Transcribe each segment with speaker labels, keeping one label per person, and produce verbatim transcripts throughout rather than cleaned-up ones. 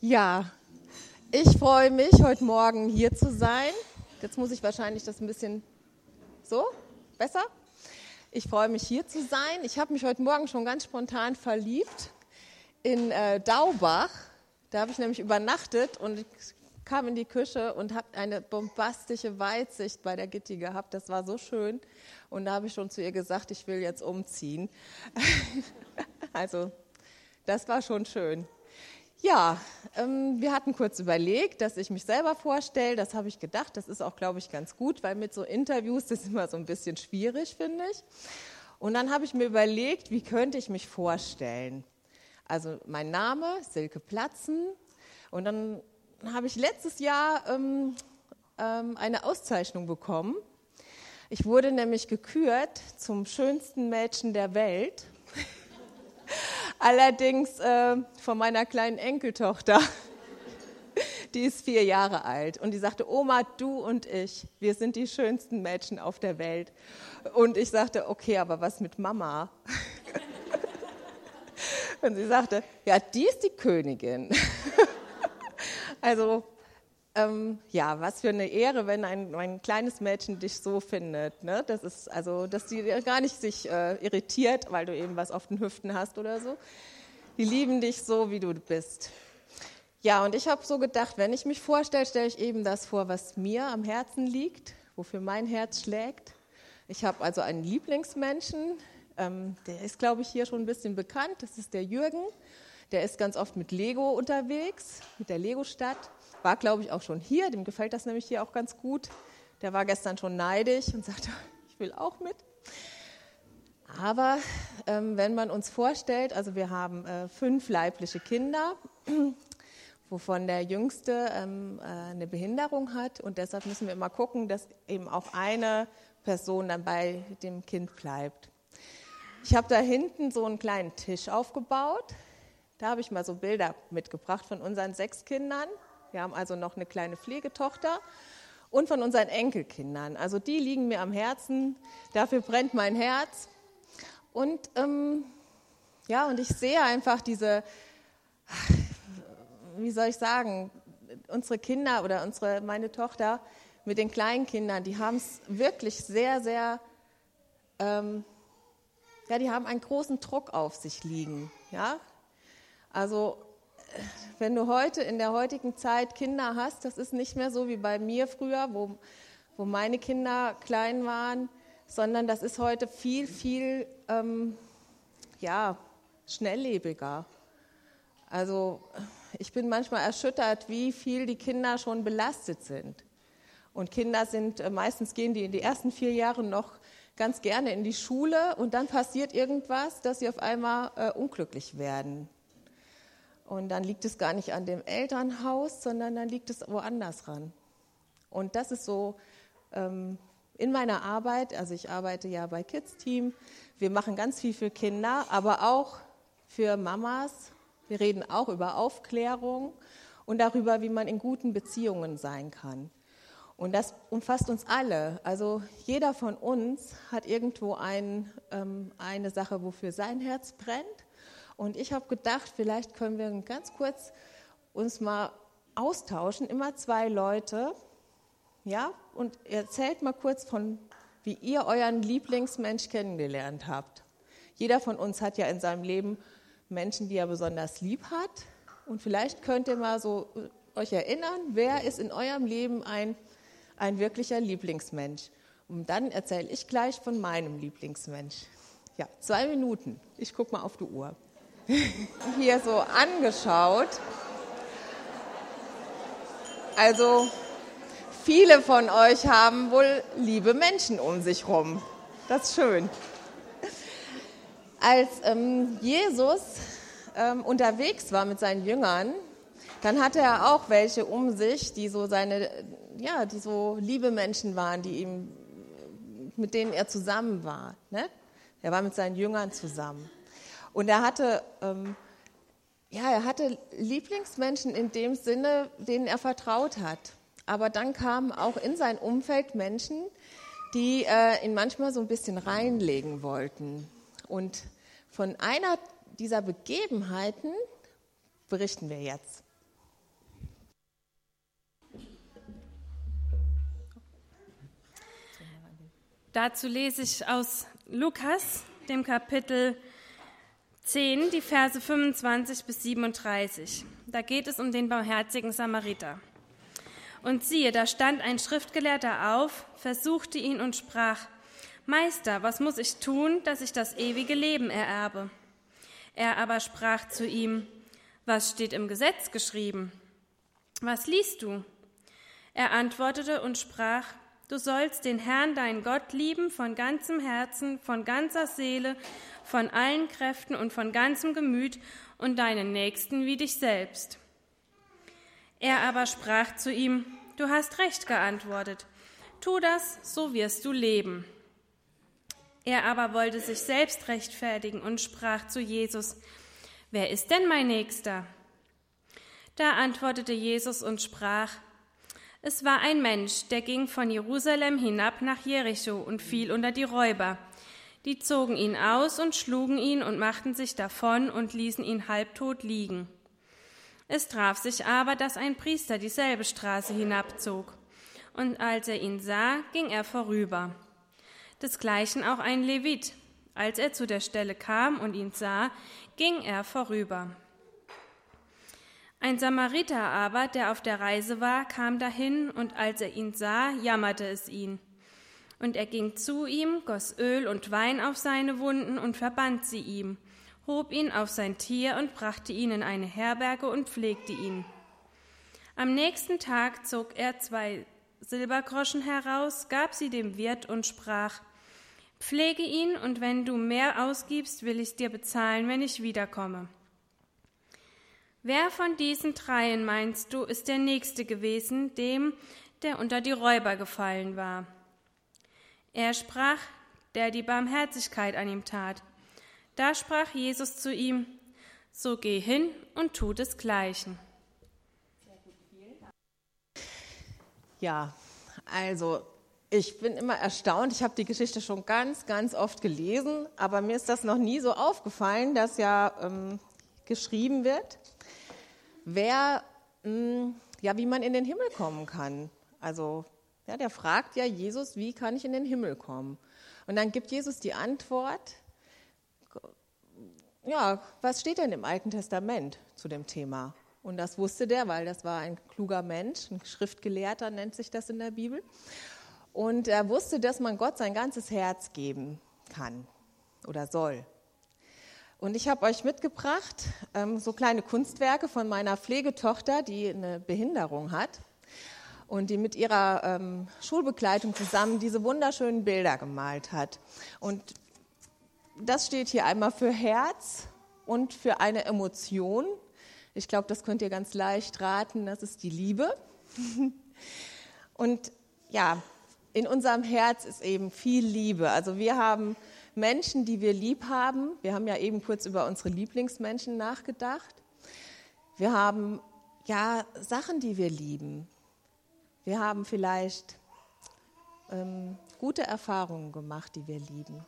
Speaker 1: Ja, ich freue mich, heute Morgen hier zu sein. Jetzt muss ich wahrscheinlich das ein bisschen so, besser? Ich freue mich, hier zu sein. Ich habe mich heute Morgen schon ganz spontan verliebt in äh, Daubach. Da habe ich nämlich übernachtet und ich kam in die Küche und habe eine bombastische Weitsicht bei der Gitti gehabt. Das war so schön. Und da habe ich schon zu ihr gesagt, ich will jetzt umziehen. Also, das war schon schön. Ja, ähm, wir hatten kurz überlegt, dass ich mich selber vorstelle. Das habe ich gedacht, das ist auch, glaube ich, ganz gut, weil mit so Interviews, das ist immer so ein bisschen schwierig, finde ich. Und dann habe ich mir überlegt, wie könnte ich mich vorstellen? Also mein Name, Silke Platzen. Und dann habe ich letztes Jahr ähm, ähm, eine Auszeichnung bekommen. Ich wurde nämlich gekürt zum schönsten Mädchen der Welt. Allerdings äh, von meiner kleinen Enkeltochter, die ist vier Jahre alt und die sagte, Oma, du und ich, wir sind die schönsten Mädchen auf der Welt. Und ich sagte, okay, aber was mit Mama? Und sie sagte, ja, die ist die Königin. Also, ähm, ja, was für eine Ehre, wenn ein, ein kleines Mädchen dich so findet. Ne? Das ist also, dass die gar nicht sich äh, irritiert, weil du eben was auf den Hüften hast oder so. Die lieben dich so, wie du bist. Ja, und ich habe so gedacht, wenn ich mich vorstelle, stelle ich eben das vor, was mir am Herzen liegt, wofür mein Herz schlägt. Ich habe also einen Lieblingsmenschen, ähm, der ist, glaube ich, hier schon ein bisschen bekannt. Das ist der Jürgen. Der ist ganz oft mit Lego unterwegs, mit der Lego-Stadt. War, glaube ich, auch schon hier. Dem gefällt das nämlich hier auch ganz gut. Der war gestern schon neidisch und sagte, ich will auch mit. Aber ähm, wenn man uns vorstellt, also wir haben äh, fünf leibliche Kinder, wovon der Jüngste ähm, äh, eine Behinderung hat. Und deshalb müssen wir immer gucken, dass eben auch eine Person dann bei dem Kind bleibt. Ich habe da hinten so einen kleinen Tisch aufgebaut. Da habe ich mal so Bilder mitgebracht von unseren sechs Kindern. Wir haben also noch eine kleine Pflegetochter und von unseren Enkelkindern. Also die liegen mir am Herzen, dafür brennt mein Herz. Und ähm, ja, und ich sehe einfach diese, wie soll ich sagen, unsere Kinder oder unsere, meine Tochter mit den kleinen Kindern, die haben es wirklich sehr, sehr, ähm, ja, die haben einen großen Druck auf sich liegen, ja. Also wenn du heute in der heutigen Zeit Kinder hast, das ist nicht mehr so wie bei mir früher, wo, wo meine Kinder klein waren, sondern das ist heute viel, viel ähm, ja, schnelllebiger. Also ich bin manchmal erschüttert, wie viel die Kinder schon belastet sind. Und Kinder sind, meistens gehen die in die ersten vier Jahre noch ganz gerne in die Schule und dann passiert irgendwas, dass sie auf einmal äh, unglücklich werden. Und dann liegt es gar nicht an dem Elternhaus, sondern dann liegt es woanders ran. Und das ist so ähm, in meiner Arbeit, also ich arbeite ja bei Kids Team, wir machen ganz viel für Kinder, aber auch für Mamas. Wir reden auch über Aufklärung und darüber, wie man in guten Beziehungen sein kann. Und das umfasst uns alle. Also jeder von uns hat irgendwo ein, ähm, eine Sache, wofür sein Herz brennt. Und ich habe gedacht, vielleicht können wir ganz kurz uns mal austauschen, immer zwei Leute, ja, und erzählt mal kurz von, wie ihr euren Lieblingsmensch kennengelernt habt. Jeder von uns hat ja in seinem Leben Menschen, die er besonders lieb hat. Und vielleicht könnt ihr mal so euch erinnern, wer ist in eurem Leben ein, ein wirklicher Lieblingsmensch? Und dann erzähle ich gleich von meinem Lieblingsmensch. Ja, zwei Minuten. Ich gucke mal auf die Uhr. Hier so angeschaut. Also viele von euch haben wohl liebe Menschen um sich rum. Das ist schön. Als ähm, Jesus ähm, unterwegs war mit seinen Jüngern, dann hatte er auch welche um sich, die so seine, ja, die so liebe Menschen waren, die ihm, mit denen er zusammen war. Ne? Er war mit seinen Jüngern zusammen. Und er hatte, ähm, ja, er hatte Lieblingsmenschen in dem Sinne, denen er vertraut hat. Aber dann kamen auch in sein Umfeld Menschen, die äh, ihn manchmal so ein bisschen reinlegen wollten. Und von einer dieser Begebenheiten berichten wir jetzt.
Speaker 2: Dazu lese ich aus Lukas, dem Kapitel zehn, die Verse fünfundzwanzig bis siebenunddreißig. Da geht es um den barmherzigen Samariter. Und siehe, da stand ein Schriftgelehrter auf, versuchte ihn und sprach: Meister, was muss ich tun, dass ich das ewige Leben ererbe? Er aber sprach zu ihm: Was steht im Gesetz geschrieben? Was liest du? Er antwortete und sprach: Du sollst den Herrn, deinen Gott, lieben von ganzem Herzen, von ganzer Seele, von allen Kräften und von ganzem Gemüt und deinen Nächsten wie dich selbst. Er aber sprach zu ihm: Du hast recht geantwortet. Tu das, so wirst du leben. Er aber wollte sich selbst rechtfertigen und sprach zu Jesus: Wer ist denn mein Nächster? Da antwortete Jesus und sprach: Es war ein Mensch, der ging von Jerusalem hinab nach Jericho und fiel unter die Räuber. Die zogen ihn aus und schlugen ihn und machten sich davon und ließen ihn halbtot liegen. Es traf sich aber, dass ein Priester dieselbe Straße hinabzog. Und als er ihn sah, ging er vorüber. Desgleichen auch ein Levit. Als er zu der Stelle kam und ihn sah, ging er vorüber. Ein Samariter aber, der auf der Reise war, kam dahin, und als er ihn sah, jammerte es ihn. Und er ging zu ihm, goss Öl und Wein auf seine Wunden und verband sie ihm, hob ihn auf sein Tier und brachte ihn in eine Herberge und pflegte ihn. Am nächsten Tag zog er zwei Silbergroschen heraus, gab sie dem Wirt und sprach: Pflege ihn, und wenn du mehr ausgibst, will ich dir bezahlen, wenn ich wiederkomme. Wer von diesen dreien, meinst du, ist der Nächste gewesen, dem, der unter die Räuber gefallen war? Er sprach: Der die Barmherzigkeit an ihm tat. Da sprach Jesus zu ihm: So geh hin und tu desgleichen.
Speaker 1: Ja, also ich bin immer erstaunt. Ich habe die Geschichte schon ganz, ganz oft gelesen, aber mir ist das noch nie so aufgefallen, dass ja ähm, geschrieben wird, wer, mh, ja, wie man in den Himmel kommen kann. Also ja, der fragt ja Jesus: Wie kann ich in den Himmel kommen? Und dann gibt Jesus die Antwort: Ja, was steht denn im Alten Testament zu dem Thema? Und das wusste der, weil das war ein kluger Mensch, ein Schriftgelehrter nennt sich das in der Bibel. Und er wusste, dass man Gott sein ganzes Herz geben kann oder soll. Und ich habe euch mitgebracht ähm, so kleine Kunstwerke von meiner Pflegetochter, die eine Behinderung hat und die mit ihrer ähm, Schulbegleitung zusammen diese wunderschönen Bilder gemalt hat. Und das steht hier einmal für Herz und für eine Emotion. Ich glaube, das könnt ihr ganz leicht raten, das ist die Liebe. Und ja, in unserem Herz ist eben viel Liebe. Also wir haben Menschen, die wir lieb haben. Wir haben ja eben kurz über unsere Lieblingsmenschen nachgedacht. Wir haben ja Sachen, die wir lieben. Wir haben vielleicht ähm, gute Erfahrungen gemacht, die wir lieben.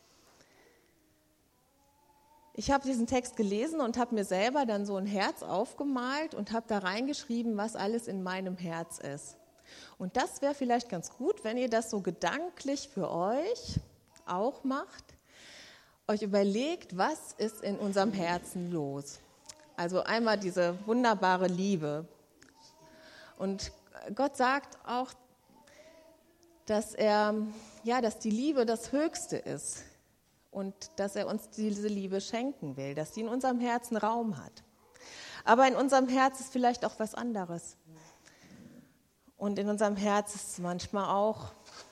Speaker 1: Ich habe diesen Text gelesen und habe mir selber dann so ein Herz aufgemalt und habe da reingeschrieben, was alles in meinem Herz ist. Und das wäre vielleicht ganz gut, wenn ihr das so gedanklich für euch auch macht, euch überlegt, was ist in unserem Herzen los. Also einmal diese wunderbare Liebe. Und Gott sagt auch, dass er, ja, dass die Liebe das Höchste ist und dass er uns diese Liebe schenken will, dass sie in unserem Herzen Raum hat. Aber in unserem Herz ist vielleicht auch was anderes. Und in unserem Herz ist manchmal auch,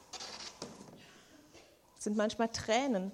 Speaker 1: sind manchmal Tränen.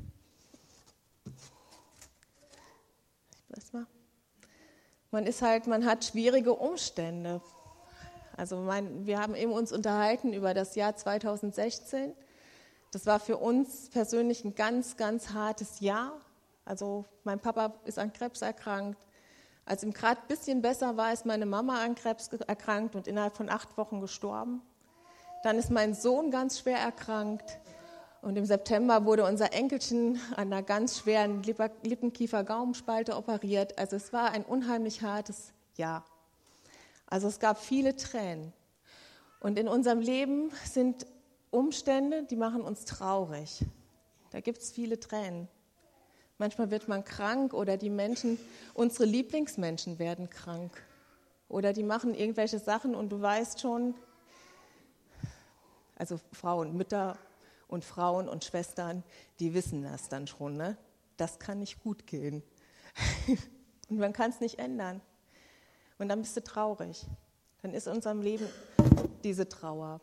Speaker 1: Ich weiß mal. Man ist halt, man hat schwierige Umstände. Also mein, wir haben eben uns unterhalten über das Jahr zweitausendsechzehn. Das war für uns persönlich ein ganz, ganz hartes Jahr. Also mein Papa ist an Krebs erkrankt. Als ihm gerade ein bisschen besser war, ist meine Mama an Krebs erkrankt und innerhalb von acht Wochen gestorben. Dann ist mein Sohn ganz schwer erkrankt. Und im September wurde unser Enkelchen an einer ganz schweren Lippenkiefer-Gaumenspalte operiert. Also es war ein unheimlich hartes Jahr. Also es gab viele Tränen. Und in unserem Leben sind Umstände, die machen uns traurig. Da gibt es viele Tränen. Manchmal wird man krank oder die Menschen, unsere Lieblingsmenschen werden krank. Oder die machen irgendwelche Sachen und du weißt schon, also Frauen, Mütter und Frauen und Schwestern, die wissen das dann schon, ne? Das kann nicht gut gehen. Und man kann es nicht ändern. Und dann bist du traurig. Dann ist in unserem Leben diese Trauer.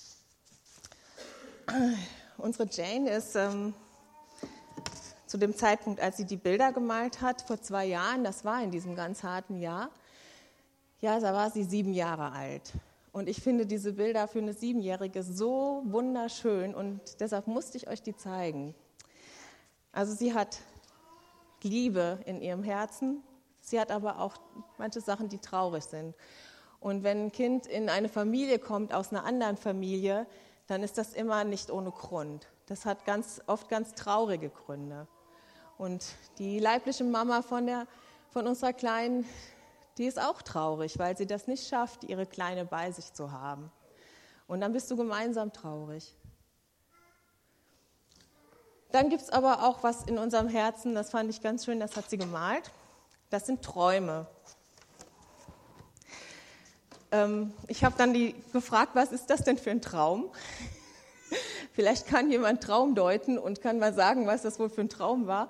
Speaker 1: Unsere Jane ist ähm, zu dem Zeitpunkt, als sie die Bilder gemalt hat, vor zwei Jahren, das war in diesem ganz harten Jahr, ja, da war sie sieben Jahre alt. Und ich finde diese Bilder für eine Siebenjährige so wunderschön und deshalb musste ich euch die zeigen. Also sie hat Liebe in ihrem Herzen, sie hat aber auch manche Sachen, die traurig sind. Und wenn ein Kind in eine Familie kommt, aus einer anderen Familie, dann ist das immer nicht ohne Grund. Das hat ganz oft ganz traurige Gründe. Und die leibliche Mama von, der, von unserer Kleinen, die ist auch traurig, weil sie das nicht schafft, ihre Kleine bei sich zu haben. Und dann bist du gemeinsam traurig. Dann gibt es aber auch was in unserem Herzen, das fand ich ganz schön, das hat sie gemalt. Das sind Träume. Ähm, ich habe dann die gefragt, was ist das denn für ein Traum? Vielleicht kann jemand Traum deuten und kann mal sagen, was das wohl für ein Traum war.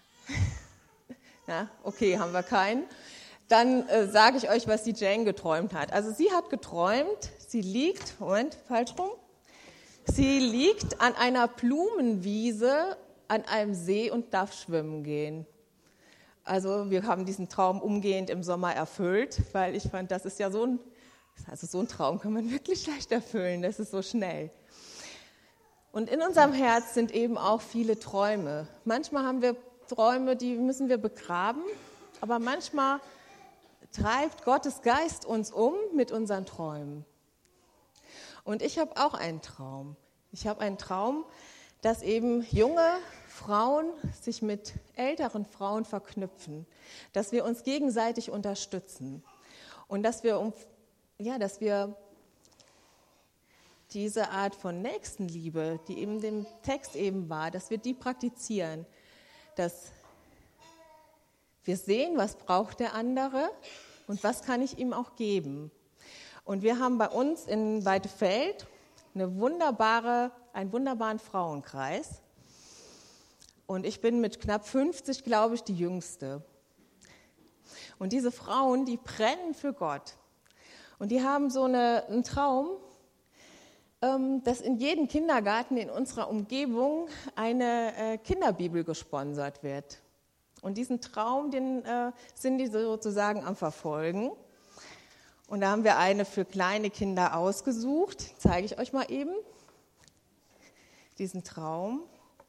Speaker 1: Na, okay, haben wir keinen. Dann äh, sage ich euch, was die Jane geträumt hat. Also sie hat geträumt, sie liegt, Moment, falsch rum, sie liegt an einer Blumenwiese an einem See und darf schwimmen gehen. Also wir haben diesen Traum umgehend im Sommer erfüllt, weil ich fand, das ist ja so ein, also so ein Traum kann man wirklich leicht erfüllen, das ist so schnell. Und in unserem Herz sind eben auch viele Träume. Manchmal haben wir Träume, die müssen wir begraben, aber manchmal treibt Gottes Geist uns um mit unseren Träumen. Und ich habe auch einen Traum. Ich habe einen Traum, dass eben junge Frauen sich mit älteren Frauen verknüpfen, dass wir uns gegenseitig unterstützen und dass wir, um, ja, dass wir diese Art von Nächstenliebe, die eben dem Text eben war, dass wir die praktizieren, dass wir sehen, was braucht der andere und was kann ich ihm auch geben. Und wir haben bei uns in Weidefeld eine wunderbare, einen wunderbaren Frauenkreis. Und ich bin mit knapp fünfzig, glaube ich, die Jüngste. Und diese Frauen, die brennen für Gott. Und die haben so eine, einen Traum, ähm, dass in jedem Kindergarten in unserer Umgebung eine äh, Kinderbibel gesponsert wird. Und diesen Traum, den äh, sind die sozusagen am Verfolgen. Und da haben wir eine für kleine Kinder ausgesucht. Zeige ich euch mal eben diesen Traum.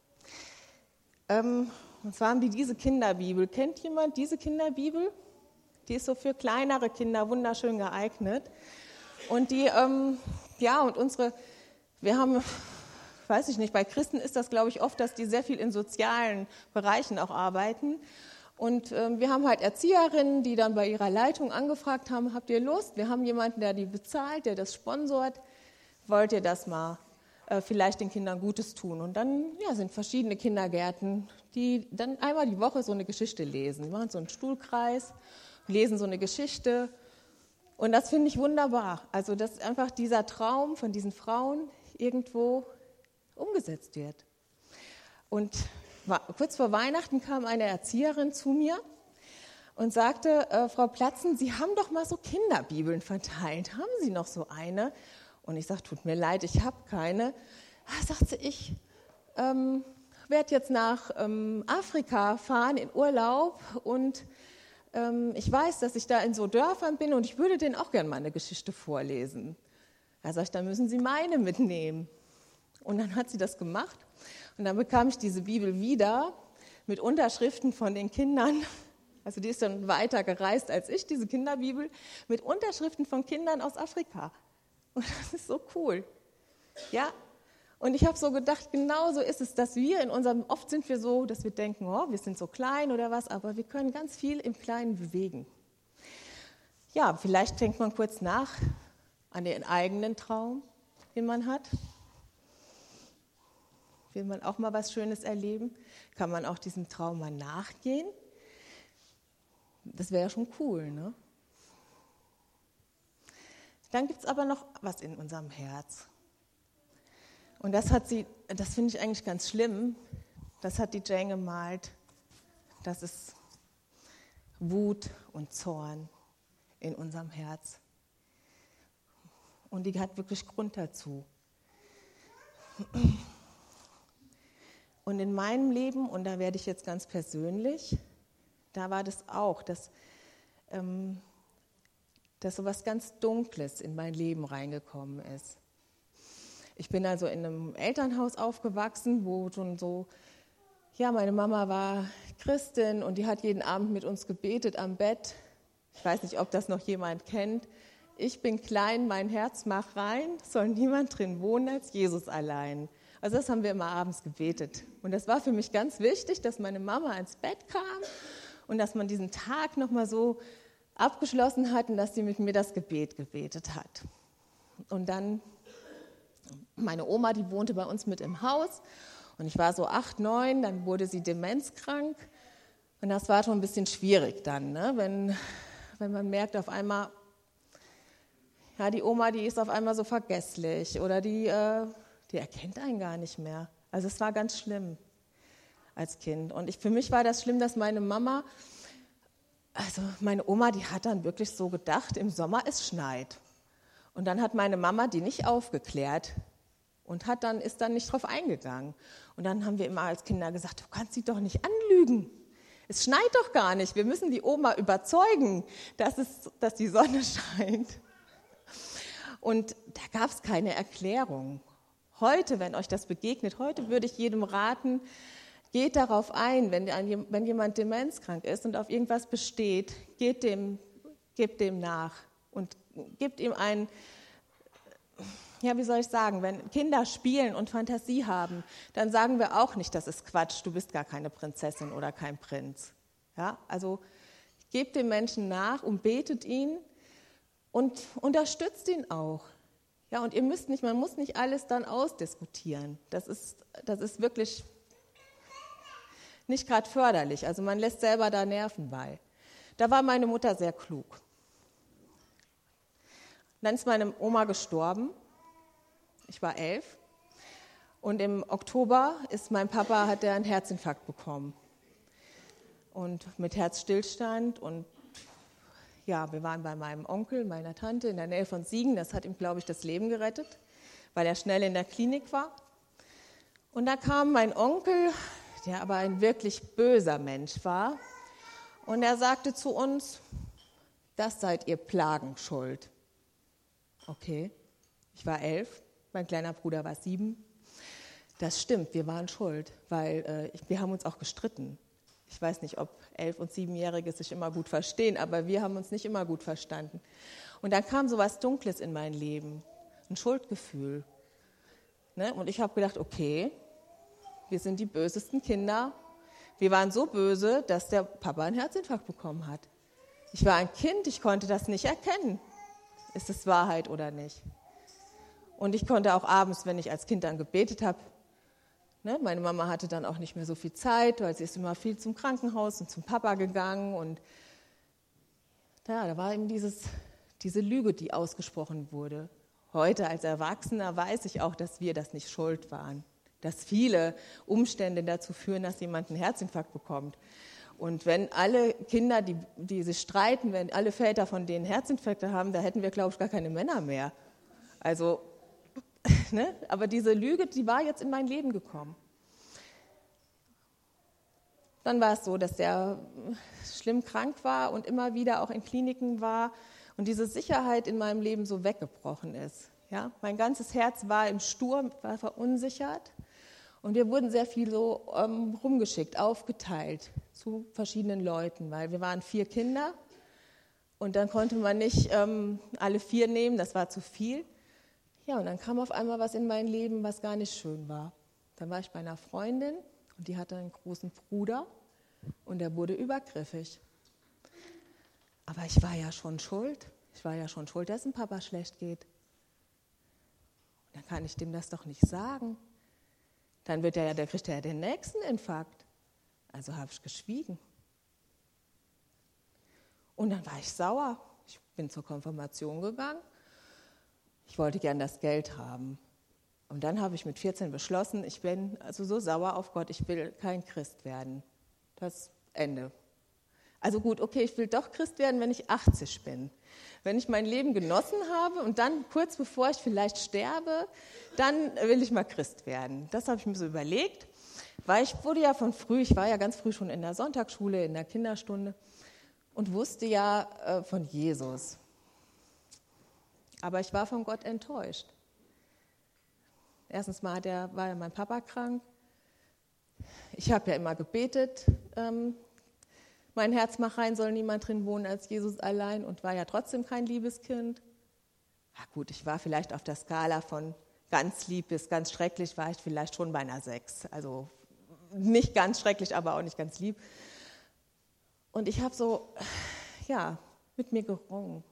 Speaker 1: Ähm, und zwar haben die diese Kinderbibel. Kennt jemand diese Kinderbibel? Die ist so für kleinere Kinder wunderschön geeignet. Und die, ähm, ja, und unsere, wir haben, weiß ich nicht, bei Christen ist das, glaube ich, oft, dass die sehr viel in sozialen Bereichen auch arbeiten. Und ähm, wir haben halt Erzieherinnen, die dann bei ihrer Leitung angefragt haben, habt ihr Lust? Wir haben jemanden, der die bezahlt, der das sponsort. Wollt ihr das mal äh, vielleicht den Kindern Gutes tun? Und dann ja, sind verschiedene Kindergärten, die dann einmal die Woche so eine Geschichte lesen. Die machen so einen Stuhlkreis, lesen so eine Geschichte. Und das finde ich wunderbar. Also, dass einfach dieser Traum von diesen Frauen irgendwo umgesetzt wird. Und kurz vor Weihnachten kam eine Erzieherin zu mir und sagte, äh, Frau Platzen, Sie haben doch mal so Kinderbibeln verteilt. Haben Sie noch so eine? Und ich sage, tut mir leid, ich habe keine. Ah, sagt sie, ich ähm, werde jetzt nach ähm, Afrika fahren in Urlaub und ähm, ich weiß, dass ich da in so Dörfern bin und ich würde denen auch gerne mal eine Geschichte vorlesen. Da sage ich, dann müssen Sie meine mitnehmen. Und dann hat sie das gemacht. Und dann bekam ich diese Bibel wieder mit Unterschriften von den Kindern. Also die ist dann weiter gereist als ich, diese Kinderbibel, mit Unterschriften von Kindern aus Afrika. Und das ist so cool. Ja, und ich habe so gedacht, genau so ist es, dass wir in unserem, oft sind wir so, dass wir denken, oh, wir sind so klein oder was, aber wir können ganz viel im Kleinen bewegen. Ja, vielleicht denkt man kurz nach an den eigenen Traum, den man hat. Will man auch mal was Schönes erleben? Kann man auch diesem Traum mal nachgehen? Das wäre ja schon cool, ne? Dann gibt es aber noch was in unserem Herz. Und das hat sie, das finde ich eigentlich ganz schlimm, das hat die Jane gemalt. Das ist Wut und Zorn in unserem Herz. Und die hat wirklich Grund dazu. Und in meinem Leben, und da werde ich jetzt ganz persönlich, da war das auch, dass, ähm, dass so was ganz Dunkles in mein Leben reingekommen ist. Ich bin also in einem Elternhaus aufgewachsen, wo schon so, ja, meine Mama war Christin und die hat jeden Abend mit uns gebetet am Bett. Ich weiß nicht, ob das noch jemand kennt. Ich bin klein, mein Herz mach rein, soll niemand drin wohnen als Jesus allein. Also das haben wir immer abends gebetet. Und das war für mich ganz wichtig, dass meine Mama ins Bett kam und dass man diesen Tag nochmal so abgeschlossen hat und dass sie mit mir das Gebet gebetet hat. Und dann, meine Oma, die wohnte bei uns mit im Haus und ich war so acht, neun, dann wurde sie demenzkrank und das war schon ein bisschen schwierig dann, ne? wenn, wenn man merkt auf einmal, ja, die Oma, die ist auf einmal so vergesslich oder die, äh, die erkennt einen gar nicht mehr. Also es war ganz schlimm als Kind. Und ich, für mich war das schlimm, dass meine Mama, also meine Oma, die hat dann wirklich so gedacht, im Sommer es schneit. Und dann hat meine Mama die nicht aufgeklärt und hat dann, ist dann nicht drauf eingegangen. Und dann haben wir immer als Kinder gesagt, du kannst sie doch nicht anlügen. Es schneit doch gar nicht. Wir müssen die Oma überzeugen, dass, es, dass die Sonne scheint. Und da gab es keine Erklärung. Heute, wenn euch das begegnet, heute würde ich jedem raten, geht darauf ein, wenn, wenn jemand demenzkrank ist und auf irgendwas besteht, geht dem, gebt dem nach und gebt ihm ein, ja, wie soll ich sagen, wenn Kinder spielen und Fantasie haben, dann sagen wir auch nicht, das ist Quatsch, du bist gar keine Prinzessin oder kein Prinz. Ja, also gebt dem Menschen nach und betet ihn und unterstützt ihn auch. Ja, und ihr müsst nicht, man muss nicht alles dann ausdiskutieren. Das ist, das ist wirklich nicht gerade förderlich. Also man lässt selber da Nerven bei. Da war meine Mutter sehr klug. Dann ist meine Oma gestorben. Ich war elf. Und im Oktober ist mein Papa, hat er einen Herzinfarkt bekommen. Und mit Herzstillstand und ja, wir waren bei meinem Onkel, meiner Tante in der Nähe von Siegen. Das hat ihm, glaube ich, das Leben gerettet, weil er schnell in der Klinik war. Und da kam mein Onkel, der aber ein wirklich böser Mensch war. Und er sagte zu uns, das seid ihr Plagen schuld. Okay, ich war elf, mein kleiner Bruder war sieben. Das stimmt, wir waren schuld, weil äh, wir haben uns auch gestritten. Ich weiß nicht, ob Elf- und Siebenjährige sich immer gut verstehen, aber wir haben uns nicht immer gut verstanden. Und dann kam so was Dunkles in mein Leben, ein Schuldgefühl. Ne? Und ich habe gedacht, okay, wir sind die bösesten Kinder. Wir waren so böse, dass der Papa einen Herzinfarkt bekommen hat. Ich war ein Kind, ich konnte das nicht erkennen. Ist es Wahrheit oder nicht? Und ich konnte auch abends, wenn ich als Kind dann gebetet habe, ne, meine Mama hatte dann auch nicht mehr so viel Zeit, weil sie ist immer viel zum Krankenhaus und zum Papa gegangen. Und ja, da war eben dieses, diese Lüge, die ausgesprochen wurde. Heute als Erwachsener weiß ich auch, dass wir das nicht schuld waren. Dass viele Umstände dazu führen, dass jemand einen Herzinfarkt bekommt. Und wenn alle Kinder, die, die sich streiten, wenn alle Väter von denen Herzinfarkte haben, da hätten wir, glaube ich, gar keine Männer mehr. Also, ne? Aber diese Lüge, die war jetzt in mein Leben gekommen. Dann war es so, dass der schlimm krank war und immer wieder auch in Kliniken war und diese Sicherheit in meinem Leben so weggebrochen ist. Ja? Mein ganzes Herz war im Sturm, war verunsichert. Und wir wurden sehr viel so ähm, rumgeschickt, aufgeteilt zu verschiedenen Leuten, weil wir waren vier Kinder und dann konnte man nicht ähm, alle vier nehmen, das war zu viel. Ja, und dann kam auf einmal was in mein Leben, was gar nicht schön war. Dann war ich bei einer Freundin und die hatte einen großen Bruder und der wurde übergriffig. Aber ich war ja schon schuld. Ich war ja schon schuld, dass dem Papa schlecht geht. Und dann kann ich dem das doch nicht sagen. Dann wird er ja, der kriegt er ja den nächsten Infarkt. Also habe ich geschwiegen. Und dann war ich sauer. Ich bin zur Konfirmation gegangen. Ich wollte gern das Geld haben. Und dann habe ich mit vierzehn beschlossen, ich bin also so sauer auf Gott, ich will kein Christ werden. Das Ende. Also gut, okay, ich will doch Christ werden, wenn ich achtzig bin. Wenn ich mein Leben genossen habe und dann kurz bevor ich vielleicht sterbe, dann will ich mal Christ werden. Das habe ich mir so überlegt, weil ich wurde ja von früh, ich war ja ganz früh schon in der Sonntagsschule, in der Kinderstunde und wusste ja äh, von Jesus. Aber ich war von Gott enttäuscht. Erstens mal hat er, war ja mein Papa krank. Ich habe ja immer gebetet, ähm, mein Herz mach rein, soll niemand drin wohnen als Jesus allein und war ja trotzdem kein liebes Kind. Ja gut, ich war vielleicht auf der Skala von ganz lieb bis ganz schrecklich, war ich vielleicht schon bei einer sechs. Also nicht ganz schrecklich, aber auch nicht ganz lieb. Und ich habe so, ja, mit mir gerungen.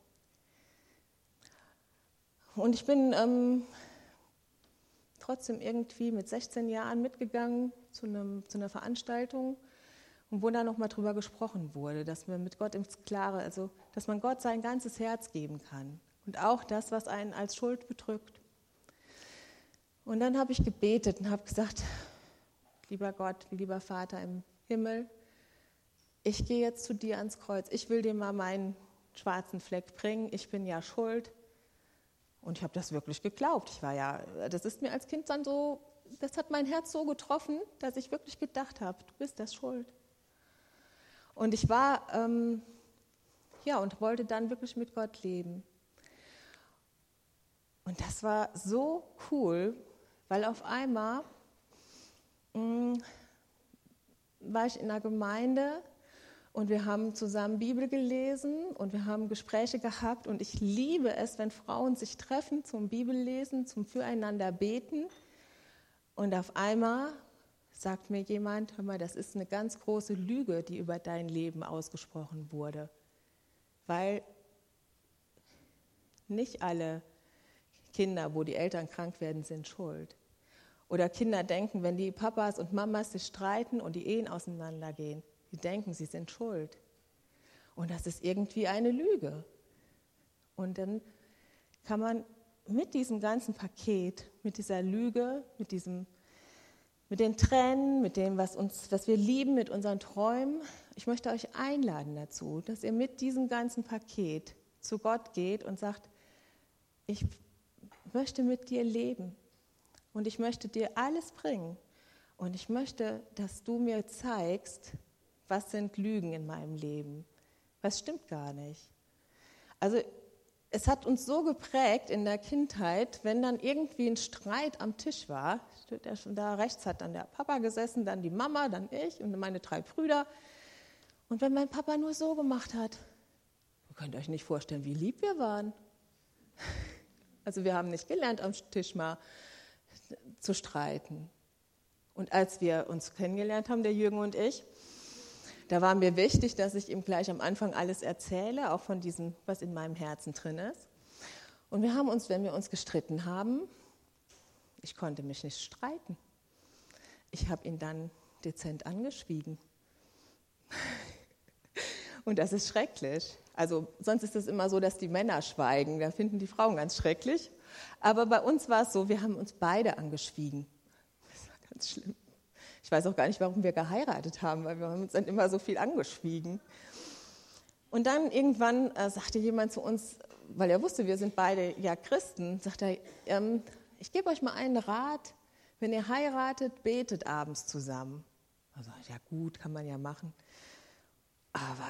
Speaker 1: Und ich bin ähm, trotzdem irgendwie mit sechzehn Jahren mitgegangen zu, einem, zu einer Veranstaltung, und wo da nochmal drüber gesprochen wurde, dass man mit Gott ins Klare, also dass man Gott sein ganzes Herz geben kann und auch das, was einen als Schuld bedrückt. Und dann habe ich gebetet und habe gesagt, lieber Gott, lieber Vater im Himmel, ich gehe jetzt zu dir ans Kreuz, ich will dir mal meinen schwarzen Fleck bringen, ich bin ja schuld. Und ich habe das wirklich geglaubt. Ich war ja, das ist mir als Kind dann so, das hat mein Herz so getroffen, dass ich wirklich gedacht habe, du bist das schuld. Und ich war, ähm, ja, und wollte dann wirklich mit Gott leben. Und das war so cool, weil auf einmal mh, war ich in einer Gemeinde und wir haben zusammen Bibel gelesen und wir haben Gespräche gehabt. Und ich liebe es, wenn Frauen sich treffen zum Bibellesen, zum Füreinander beten. Und auf einmal sagt mir jemand, hör mal, das ist eine ganz große Lüge, die über dein Leben ausgesprochen wurde. Weil nicht alle Kinder, wo die Eltern krank werden, sind schuld. Oder Kinder denken, wenn die Papas und Mamas sich streiten und die Ehen auseinandergehen, die denken, sie sind schuld. Und das ist irgendwie eine Lüge. Und dann kann man mit diesem ganzen Paket, mit dieser Lüge, mit diesem mit den Tränen, mit dem, was, uns, was wir lieben, mit unseren Träumen. Ich möchte euch einladen dazu, dass ihr mit diesem ganzen Paket zu Gott geht und sagt, ich möchte mit dir leben und ich möchte dir alles bringen und ich möchte, dass du mir zeigst, was sind Lügen in meinem Leben, was stimmt gar nicht. Also es hat uns so geprägt in der Kindheit, wenn dann irgendwie ein Streit am Tisch war, da rechts hat dann der Papa gesessen, dann die Mama, dann ich und meine drei Brüder. Und wenn mein Papa nur so gemacht hat, ihr könnt euch nicht vorstellen, wie lieb wir waren. Also wir haben nicht gelernt, am Tisch mal zu streiten. Und als wir uns kennengelernt haben, der Jürgen und ich, da war mir wichtig, dass ich ihm gleich am Anfang alles erzähle, auch von diesem, was in meinem Herzen drin ist. Und wir haben uns, wenn wir uns gestritten haben, ich konnte mich nicht streiten. Ich habe ihn dann dezent angeschwiegen. Und das ist schrecklich. Also sonst ist es immer so, dass die Männer schweigen, da finden die Frauen ganz schrecklich. Aber bei uns war es so, wir haben uns beide angeschwiegen. Das war ganz schlimm. Ich weiß auch gar nicht, warum wir geheiratet haben, weil wir haben uns dann immer so viel angeschwiegen. Und dann irgendwann äh, sagte jemand zu uns, weil er wusste, wir sind beide ja Christen, sagt er, ähm, ich gebe euch mal einen Rat, wenn ihr heiratet, betet abends zusammen. Also, ja gut, kann man ja machen. Aber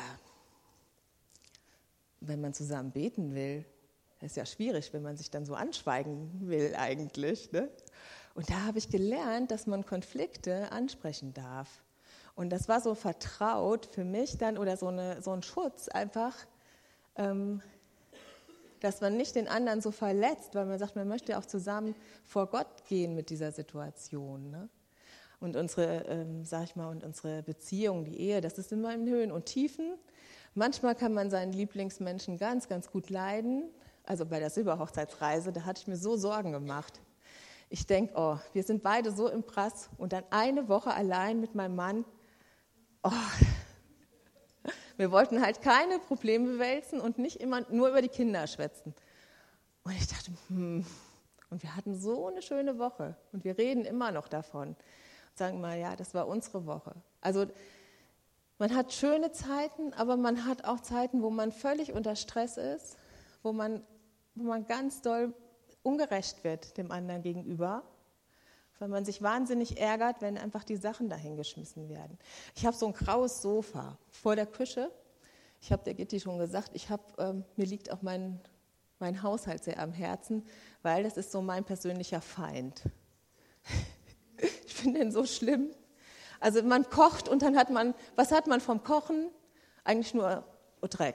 Speaker 1: wenn man zusammen beten will, ist ja schwierig, wenn man sich dann so anschweigen will eigentlich, ne? Und da habe ich gelernt, dass man Konflikte ansprechen darf. Und das war so vertraut für mich dann, oder so, eine, so ein Schutz einfach, ähm, dass man nicht den anderen so verletzt, weil man sagt, man möchte auch zusammen vor Gott gehen mit dieser Situation. Ne? Und unsere, ähm, sag ich mal, und unsere Beziehung, die Ehe, das ist immer in Höhen und Tiefen. Manchmal kann man seinen Lieblingsmenschen ganz, ganz gut leiden. Also bei der Silberhochzeitsreise, da hatte ich mir so Sorgen gemacht. Ich denke, oh, wir sind beide so im Prass und dann eine Woche allein mit meinem Mann. Oh, wir wollten halt keine Probleme wälzen und nicht immer nur über die Kinder schwätzen. Und ich dachte, hm, und wir hatten so eine schöne Woche und wir reden immer noch davon. Und sagen mal, ja, das war unsere Woche. Also man hat schöne Zeiten, aber man hat auch Zeiten, wo man völlig unter Stress ist, wo man, wo man ganz doll ungerecht wird dem anderen gegenüber, weil man sich wahnsinnig ärgert, wenn einfach die Sachen dahingeschmissen werden. Ich habe so ein graues Sofa vor der Küche. Ich habe der Gitti schon gesagt, ich hab, ähm, mir liegt auch mein, mein Haushalt sehr am Herzen, weil das ist so mein persönlicher Feind. Ich finde den so schlimm. Also man kocht und dann hat man, was hat man vom Kochen? Eigentlich nur oh, Dreck.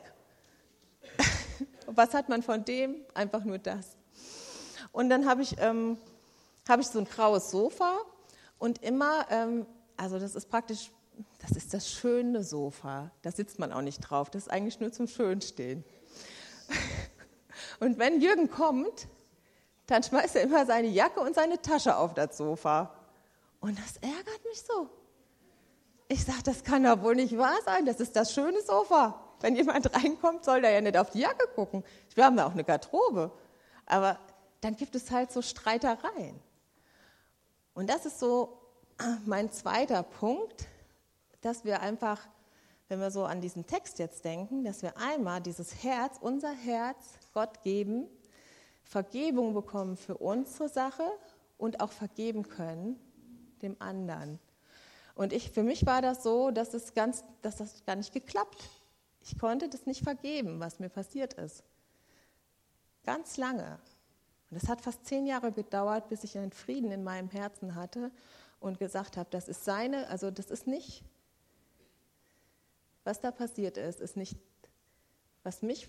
Speaker 1: Was hat man von dem? Einfach nur das. Und dann habe ich, ähm, hab ich so ein graues Sofa und immer, ähm, also das ist praktisch, das ist das schöne Sofa. Da sitzt man auch nicht drauf, das ist eigentlich nur zum Schönstehen. Und wenn Jürgen kommt, dann schmeißt er immer seine Jacke und seine Tasche auf das Sofa. Und das ärgert mich so. Ich sage, das kann doch wohl nicht wahr sein, das ist das schöne Sofa. Wenn jemand reinkommt, soll der ja nicht auf die Jacke gucken. Wir haben ja auch eine Garderobe. Aber dann gibt es halt so Streitereien. Und das ist so mein zweiter Punkt, dass wir einfach, wenn wir so an diesen Text jetzt denken, dass wir einmal dieses Herz, unser Herz Gott geben, Vergebung bekommen für unsere Sache und auch vergeben können dem anderen. Und ich, für mich war das so, dass, es ganz, dass das gar nicht geklappt. Ich konnte das nicht vergeben, was mir passiert ist. Ganz lange. Und es hat fast zehn Jahre gedauert, bis ich einen Frieden in meinem Herzen hatte und gesagt habe, das ist seine, also das ist nicht, was da passiert ist, ist nicht, was mich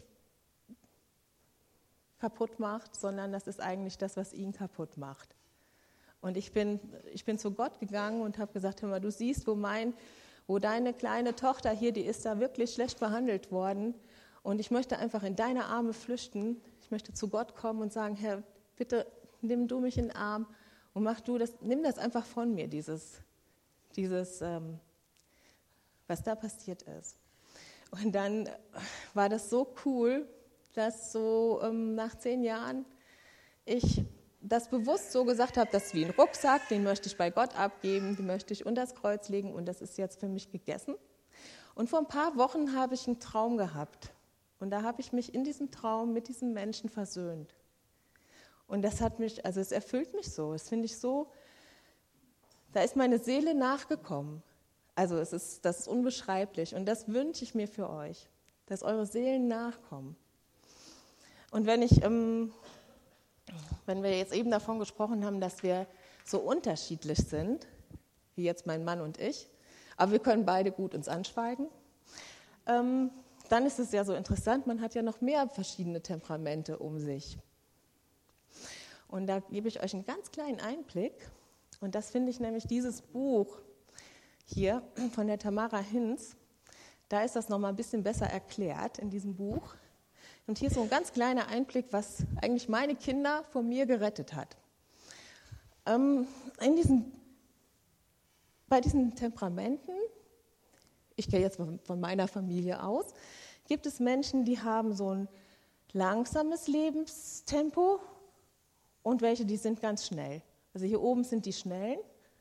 Speaker 1: kaputt macht, sondern das ist eigentlich das, was ihn kaputt macht. Und ich bin, ich bin zu Gott gegangen und habe gesagt, hör mal, du siehst, wo, mein, wo deine kleine Tochter hier, die ist da wirklich schlecht behandelt worden und ich möchte einfach in deine Arme flüchten. Ich möchte zu Gott kommen und sagen, Herr, bitte nimm du mich in den Arm und mach du das, nimm das einfach von mir, dieses, dieses ähm, was da passiert ist. Und dann war das so cool, dass so ähm, nach zehn Jahren ich das bewusst so gesagt habe, das ist wie ein Rucksack, den möchte ich bei Gott abgeben, den möchte ich unter das Kreuz legen und das ist jetzt für mich gegessen. Und vor ein paar Wochen habe ich einen Traum gehabt und da habe ich mich in diesem Traum mit diesem Menschen versöhnt. Und das hat mich, also es erfüllt mich so, das finde ich so, da ist meine Seele nachgekommen. Also es ist, das ist unbeschreiblich und das wünsche ich mir für euch, dass eure Seelen nachkommen. Und wenn ich, ähm, wenn wir jetzt eben davon gesprochen haben, dass wir so unterschiedlich sind, wie jetzt mein Mann und ich, aber wir können beide gut uns anschweigen, ähm, dann ist es ja so interessant, man hat ja noch mehr verschiedene Temperamente um sich. Und da gebe ich euch einen ganz kleinen Einblick und das finde ich nämlich dieses Buch hier von der Tamara Hinz, da ist das nochmal ein bisschen besser erklärt in diesem Buch. Und hier ist so ein ganz kleiner Einblick, was eigentlich meine Kinder vor mir gerettet hat. Ähm, in diesen, bei diesen Temperamenten, ich gehe jetzt von meiner Familie aus, gibt es Menschen, die haben so ein langsames Lebenstempo und welche, die sind ganz schnell. Also hier oben sind die Schnellen.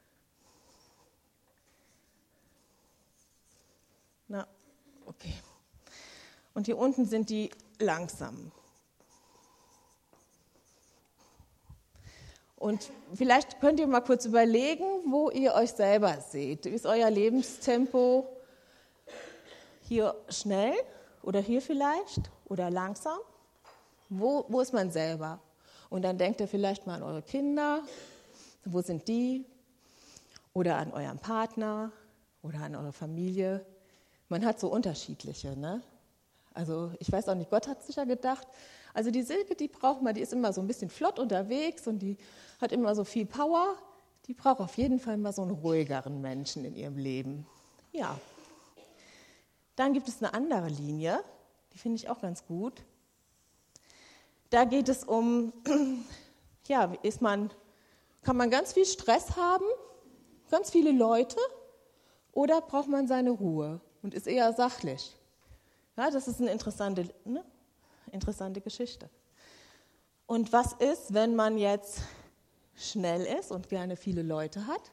Speaker 1: Na, okay. Und hier unten sind die langsamen. Und vielleicht könnt ihr mal kurz überlegen, wo ihr euch selber seht. Ist euer Lebenstempo hier schnell oder hier vielleicht oder langsam? Wo, wo ist man selber? Und dann denkt ihr vielleicht mal an eure Kinder. Wo sind die? Oder an euren Partner oder an eure Familie. Man hat so unterschiedliche, ne? Also ich weiß auch nicht, Gott hat sich ja gedacht, also die Silke, die braucht man, die ist immer so ein bisschen flott unterwegs und die hat immer so viel Power. Die braucht auf jeden Fall mal so einen ruhigeren Menschen in ihrem Leben. Ja. Dann gibt es eine andere Linie, die finde ich auch ganz gut. Da geht es um, ja, ist man kann man ganz viel Stress haben, ganz viele Leute, oder braucht man seine Ruhe und ist eher sachlich? Ja, das ist eine interessante, ne? interessante Geschichte. Und was ist, wenn man jetzt schnell ist und gerne viele Leute hat?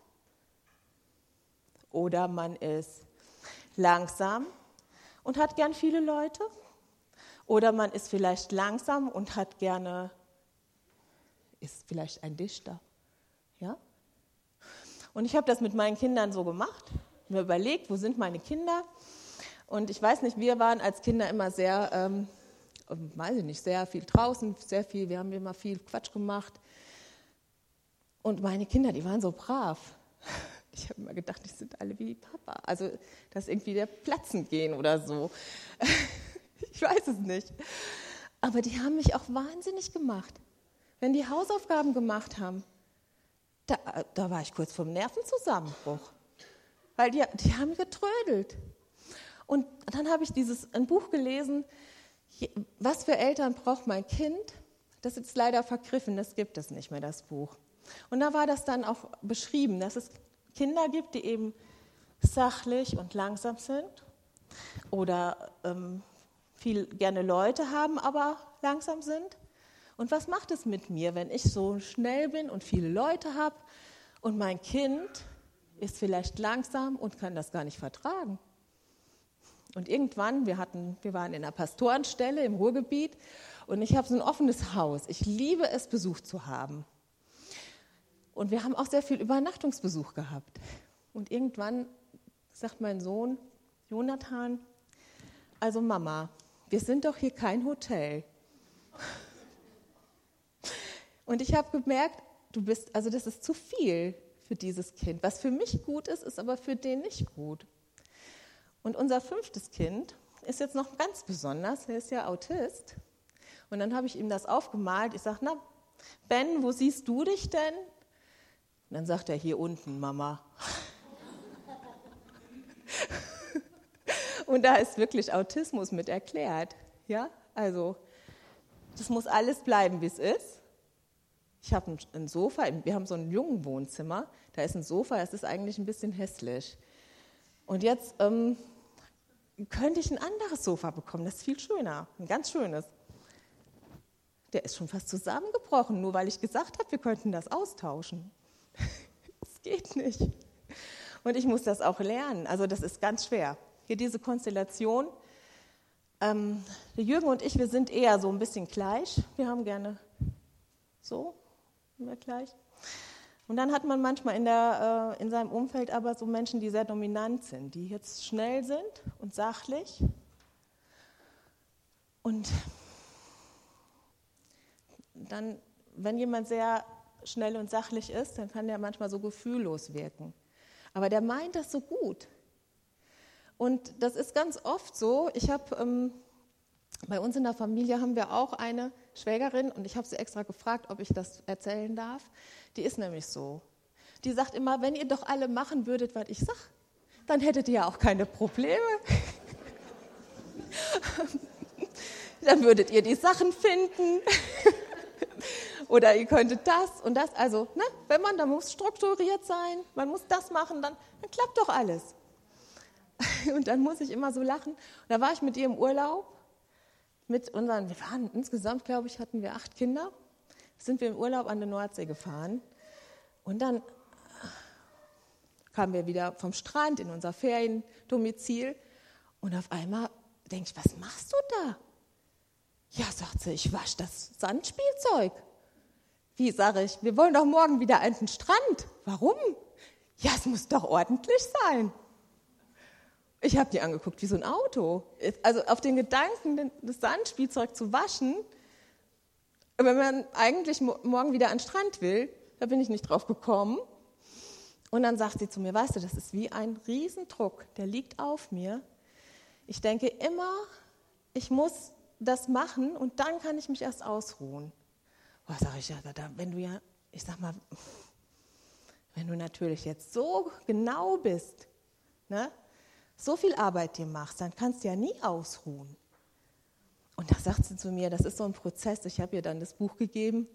Speaker 1: Oder man ist langsam und hat gern viele Leute? Oder man ist vielleicht langsam und hat gerne, ist vielleicht ein Dichter. Ja? Und ich habe das mit meinen Kindern so gemacht, mir überlegt, wo sind meine Kinder? Und ich weiß nicht, wir waren als Kinder immer sehr, ähm, weiß ich nicht, sehr viel draußen, sehr viel, wir haben immer viel Quatsch gemacht. Und meine Kinder, die waren so brav. Ich habe immer gedacht, die sind alle wie Papa. Also, dass irgendwie der Platzen gehen oder so. Ich weiß es nicht. Aber die haben mich auch wahnsinnig gemacht. Wenn die Hausaufgaben gemacht haben, da, da war ich kurz vorm Nervenzusammenbruch. Weil die, die haben getrödelt. Und dann habe ich dieses, ein Buch gelesen, was für Eltern braucht mein Kind? Das ist leider vergriffen, das gibt es nicht mehr, das Buch. Und da war das dann auch beschrieben, dass es Kinder gibt, die eben sachlich und langsam sind oder ähm, viel gerne Leute haben, aber langsam sind. Und was macht es mit mir, wenn ich so schnell bin und viele Leute habe und mein Kind ist vielleicht langsam und kann das gar nicht vertragen? Und irgendwann, wir, hatten, wir waren in einer Pastorenstelle im Ruhrgebiet und ich habe so ein offenes Haus. Ich liebe es, Besuch zu haben. Und wir haben auch sehr viel Übernachtungsbesuch gehabt. Und irgendwann sagt mein Sohn, Jonathan, also Mama, wir sind doch hier kein Hotel. Und ich habe gemerkt, du bist, also das ist zu viel für dieses Kind. Was für mich gut ist, ist aber für den nicht gut. Und unser fünftes Kind ist jetzt noch ganz besonders, er ist ja Autist. Und dann habe ich ihm das aufgemalt. Ich sage, na, Ben, wo siehst du dich denn? Und dann sagt er, hier unten, Mama. Und da ist wirklich Autismus mit erklärt. Ja, also das muss alles bleiben, wie es ist. Ich habe ein Sofa, wir haben so ein jungen Wohnzimmer, da ist ein Sofa, das ist eigentlich ein bisschen hässlich. Und jetzt ähm, könnte ich ein anderes Sofa bekommen, das ist viel schöner, ein ganz schönes. Der ist schon fast zusammengebrochen, nur weil ich gesagt habe, wir könnten das austauschen. Das geht nicht. Und ich muss das auch lernen, also das ist ganz schwer. Hier diese Konstellation, ähm, der Jürgen und ich, wir sind eher so ein bisschen gleich, wir haben gerne so, immer gleich. Und dann hat man manchmal in, der, äh, in seinem Umfeld aber so Menschen, die sehr dominant sind, die jetzt schnell sind und sachlich. Und dann, wenn jemand sehr schnell und sachlich ist, dann kann der manchmal so gefühllos wirken. Aber der meint das so gut. Und das ist ganz oft so, ich habe, ähm, bei uns in der Familie haben wir auch eine Schwägerin und ich habe sie extra gefragt, ob ich das erzählen darf. Die ist nämlich so. Die sagt immer, wenn ihr doch alle machen würdet, was ich sage, dann hättet ihr ja auch keine Probleme. Dann würdet ihr die Sachen finden. Oder ihr könntet das und das. Also, ne, wenn man, da muss strukturiert sein, man muss das machen, dann, dann klappt doch alles. Und dann muss ich immer so lachen. Und da war ich mit ihr im Urlaub. Mit unseren, wir waren insgesamt, glaube ich, hatten wir acht Kinder. Sind wir im Urlaub an der Nordsee gefahren. Und dann kamen wir wieder vom Strand in unser Feriendomizil. Und auf einmal denke ich, was machst du da? Ja, sagt sie, ich wasche das Sandspielzeug. Wie, sage ich, wir wollen doch morgen wieder an den Strand. Warum? Ja, es muss doch ordentlich sein. Ich habe die angeguckt wie so ein Auto. Also auf den Gedanken, das Sandspielzeug zu waschen, wenn man eigentlich morgen wieder an den Strand will, da bin ich nicht drauf gekommen. Und dann sagt sie zu mir, weißt du, das ist wie ein Riesendruck, der liegt auf mir. Ich denke immer, ich muss das machen und dann kann ich mich erst ausruhen. Was sage ich ja, wenn du ja, ich sag mal, wenn du natürlich jetzt so genau bist, ne, so viel Arbeit dir machst, dann kannst du ja nie ausruhen. Und da sagt sie zu mir, das ist so ein Prozess, ich habe ihr dann das Buch gegeben,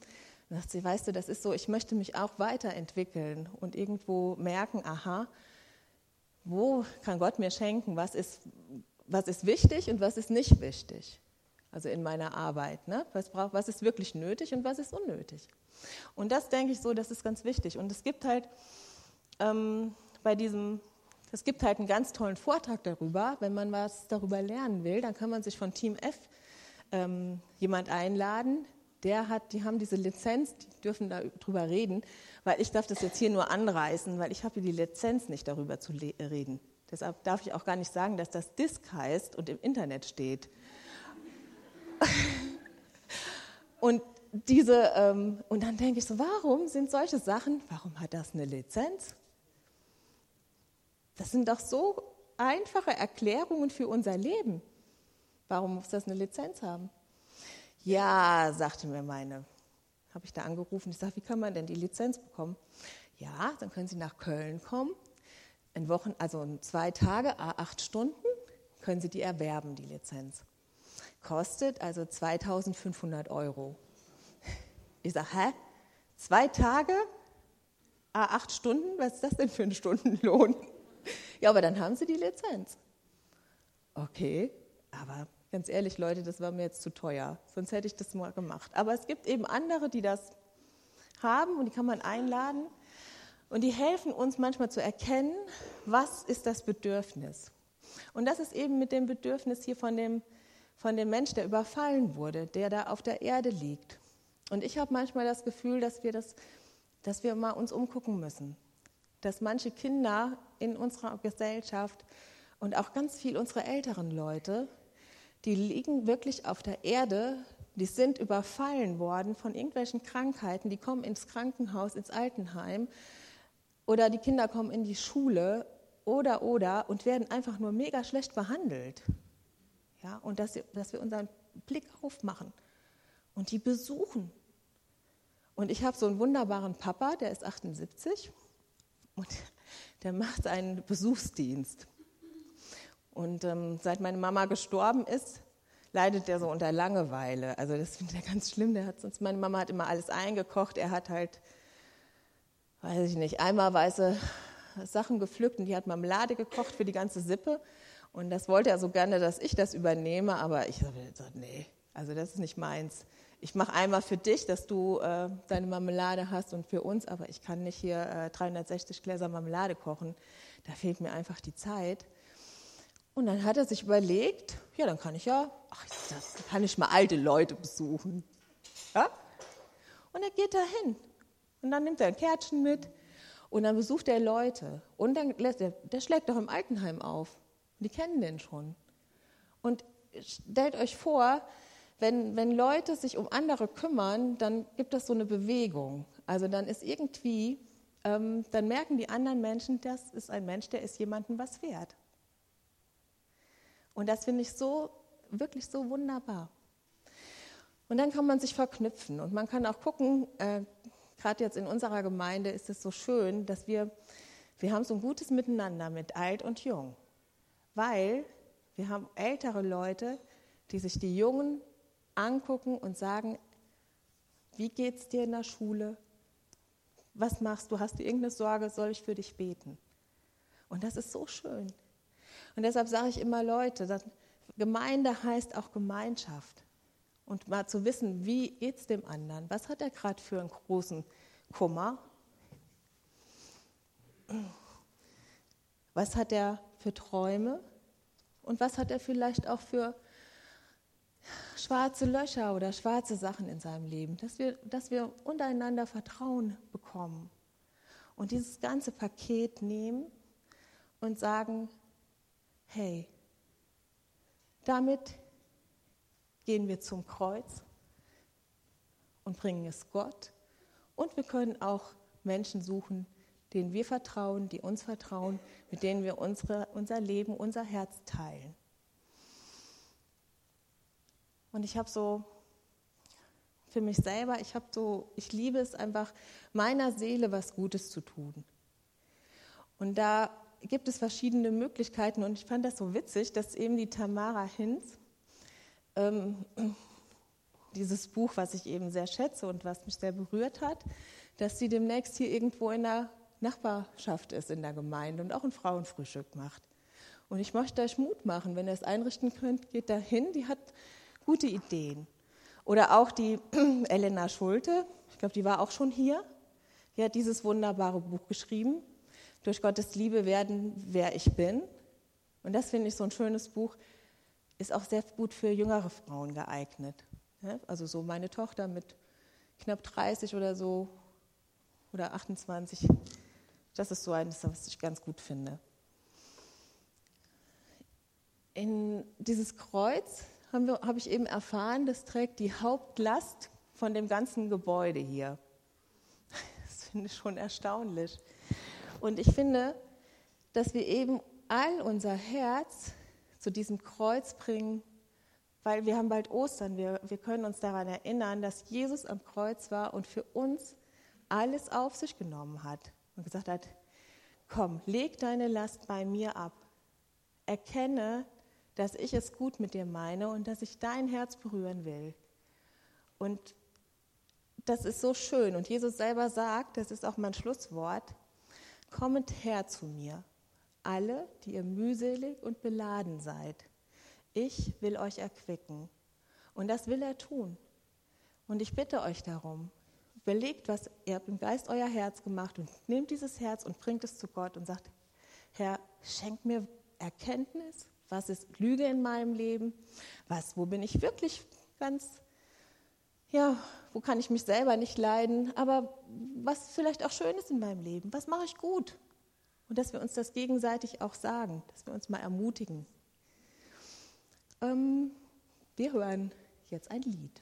Speaker 1: dann sagt sie, weißt du, das ist so, ich möchte mich auch weiterentwickeln und irgendwo merken, aha, wo kann Gott mir schenken, was ist, was ist wichtig und was ist nicht wichtig. Also in meiner Arbeit, ne? Was braucht, was ist wirklich nötig und was ist unnötig. Und das denke ich so, das ist ganz wichtig. Und es gibt halt ähm, bei diesem, es gibt halt einen ganz tollen Vortrag darüber. Wenn man was darüber lernen will, dann kann man sich von Team F ähm, jemand einladen. Der hat, die haben diese Lizenz, die dürfen darüber reden, weil ich darf das jetzt hier nur anreißen, weil ich habe hier die Lizenz nicht darüber zu le- reden. Deshalb darf ich auch gar nicht sagen, dass das Disk heißt und im Internet steht. Und diese, ähm, und dann denke ich so, warum sind solche Sachen, warum hat das eine Lizenz? Das sind doch so einfache Erklärungen für unser Leben. Warum muss das eine Lizenz haben? Ja, sagte mir meine, habe ich da angerufen, ich sage, wie kann man denn die Lizenz bekommen? Ja, dann können Sie nach Köln kommen, in Wochen, also in zwei Tage, acht Stunden, können Sie die erwerben, die Lizenz. Kostet also zweitausendfünfhundert Euro. Ich sage, hä? Zwei Tage, acht Stunden, was ist das denn für ein Stundenlohn? Ja, aber dann haben Sie die Lizenz. Okay, aber ganz ehrlich, Leute, das war mir jetzt zu teuer, sonst hätte ich das mal gemacht. Aber es gibt eben andere, die das haben und die kann man einladen und die helfen uns manchmal zu erkennen, was ist das Bedürfnis. Und das ist eben mit dem Bedürfnis hier von dem, von dem Mensch, der überfallen wurde, der da auf der Erde liegt. Und ich habe manchmal das Gefühl, dass wir, das, dass wir mal uns umgucken müssen, dass manche Kinder in unserer Gesellschaft und auch ganz viel unsere älteren Leute, die liegen wirklich auf der Erde, die sind überfallen worden von irgendwelchen Krankheiten, die kommen ins Krankenhaus, ins Altenheim oder die Kinder kommen in die Schule oder, oder und werden einfach nur mega schlecht behandelt. Ja, und dass, dass wir unseren Blick aufmachen und die besuchen. Und ich habe so einen wunderbaren Papa, der ist achtundsiebzig und der macht einen Besuchsdienst. Und ähm, seit meine Mama gestorben ist, leidet der so unter Langeweile. Also das findet er ganz schlimm. Der hat sonst, meine Mama hat immer alles eingekocht. Er hat halt, weiß ich nicht, einmal weiße Sachen gepflückt und die hat Marmelade gekocht für die ganze Sippe. Und das wollte er so gerne, dass ich das übernehme. Aber ich habe gesagt, nee, also das ist nicht meins. Ich mache einmal für dich, dass du äh, deine Marmelade hast und für uns, aber ich kann nicht hier äh, dreihundertsechzig Gläser Marmelade kochen. Da fehlt mir einfach die Zeit. Und dann hat er sich überlegt, ja, dann kann ich ja, ach, das kann ich mal alte Leute besuchen. Ja? Und er geht da hin. Und dann nimmt er ein Kärtchen mit und dann besucht er Leute. Und dann lässt er, der schlägt doch im Altenheim auf. Die kennen den schon. Und stellt euch vor, wenn, wenn Leute sich um andere kümmern, dann gibt es so eine Bewegung. Also dann ist irgendwie, ähm, dann merken die anderen Menschen, das ist ein Mensch, der ist jemandem was wert. Und das finde ich so, wirklich so wunderbar. Und dann kann man sich verknüpfen und man kann auch gucken, äh, gerade jetzt in unserer Gemeinde ist es so schön, dass wir, wir haben so ein gutes Miteinander mit alt und jung, weil wir haben ältere Leute, die sich die Jungen angucken und sagen, wie geht's dir in der Schule? Was machst du? Hast du irgendeine Sorge? Soll ich für dich beten? Und das ist so schön. Und deshalb sage ich immer, Leute, dass Gemeinde heißt auch Gemeinschaft. Und mal zu wissen, wie geht es dem anderen? Was hat er gerade für einen großen Kummer? Was hat er für Träume? Und was hat er vielleicht auch für schwarze Löcher oder schwarze Sachen in seinem Leben? Dass wir, dass wir untereinander Vertrauen bekommen und dieses ganze Paket nehmen und sagen, hey, damit gehen wir zum Kreuz und bringen es Gott. Und wir können auch Menschen suchen, denen wir vertrauen, die uns vertrauen, mit denen wir unsere, unser Leben, unser Herz teilen. Und ich habe so für mich selber, ich habe so, ich liebe es einfach, meiner Seele was Gutes zu tun. Und da gibt es verschiedene Möglichkeiten und ich fand das so witzig, dass eben die Tamara Hinz, ähm, dieses Buch, was ich eben sehr schätze und was mich sehr berührt hat, dass sie demnächst hier irgendwo in der Nachbarschaft ist, in der Gemeinde und auch ein Frauenfrühstück macht. Und ich möchte euch Mut machen, wenn ihr es einrichten könnt, geht da hin, die hat gute Ideen. Oder auch die Elena Schulte, ich glaube, die war auch schon hier, die hat dieses wunderbare Buch geschrieben, Durch Gottes Liebe werden, wer ich bin. Und das finde ich so ein schönes Buch, ist auch sehr gut für jüngere Frauen geeignet. Also so meine Tochter mit knapp dreißig oder so oder achtundzwanzig, das ist so eines, was ich ganz gut finde. In dieses Kreuz haben wir, habe ich eben erfahren, das trägt die Hauptlast von dem ganzen Gebäude hier. Das finde ich schon erstaunlich. Und ich finde, dass wir eben all unser Herz zu diesem Kreuz bringen, weil wir haben bald Ostern, wir, wir können uns daran erinnern, dass Jesus am Kreuz war und für uns alles auf sich genommen hat und gesagt hat, komm, leg deine Last bei mir ab. Erkenne, dass ich es gut mit dir meine und dass ich dein Herz berühren will. Und das ist so schön. Und Jesus selber sagt, das ist auch mein Schlusswort, kommet her zu mir, alle, die ihr mühselig und beladen seid. Ich will euch erquicken. Und das will er tun. Und ich bitte euch darum, überlegt, was ihr habt im Geist euer Herz gemacht und nehmt dieses Herz und bringt es zu Gott und sagt, Herr, schenk mir Erkenntnis, was ist Lüge in meinem Leben, was, wo bin ich wirklich ganz, ja, wo kann ich mich selber nicht leiden, aber was vielleicht auch schön ist in meinem Leben, was mache ich gut? Und dass wir uns das gegenseitig auch sagen, dass wir uns mal ermutigen. Ähm, wir hören jetzt ein Lied.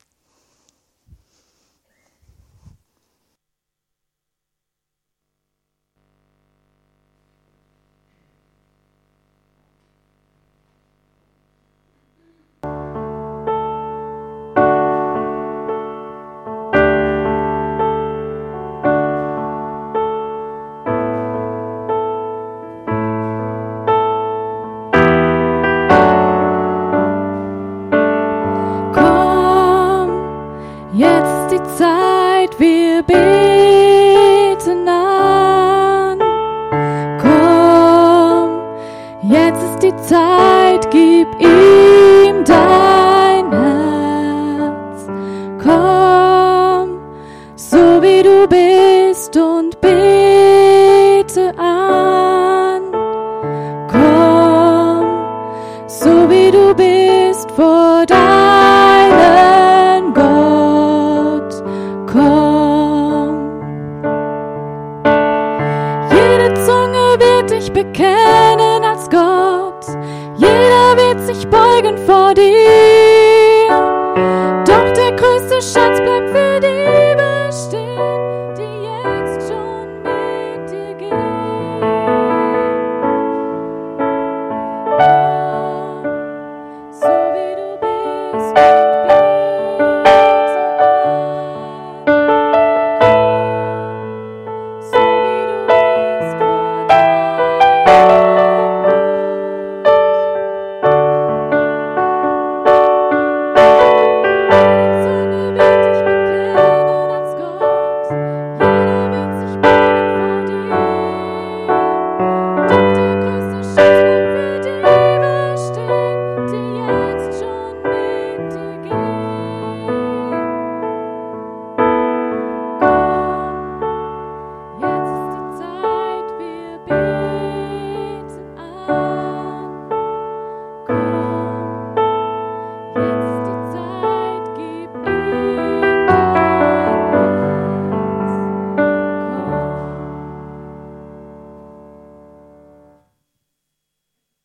Speaker 3: Zeit, wir beten an. Komm, jetzt ist die Zeit, gib ihm dein Herz. Komm, so wie du bist und bete an. Komm, so wie du bist vor deinem Gott. Komm. Jede Zunge wird dich bekennen als Gott. Jeder wird sich beugen vor dir. Doch der größte Schatz bleibt